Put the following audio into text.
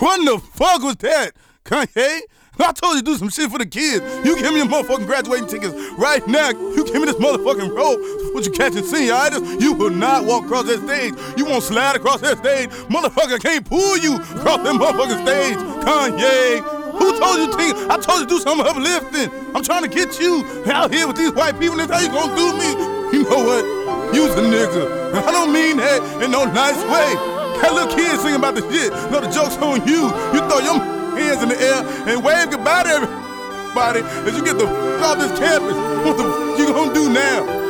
What in the fuck was that, Kanye? I told you to do some shit for the kids. You give me your motherfucking graduating tickets right now. You give me this motherfucking rope. What you catching senioritis? You will not walk across that stage. You won't slide across that stage. Motherfucker can't pull you across that motherfucking stage, Kanye. Who told you to? I told you to do some uplifting. I'm trying to get you out here with these white people. That's how you gonna do me. You know what? You's a nigga. I don't mean that in no nice way. That little kid singing about the shit. No, the joke's on you. You throw your hands in the air and wave goodbye to everybody as you get the fuck off this campus. What the fuck you gonna do now?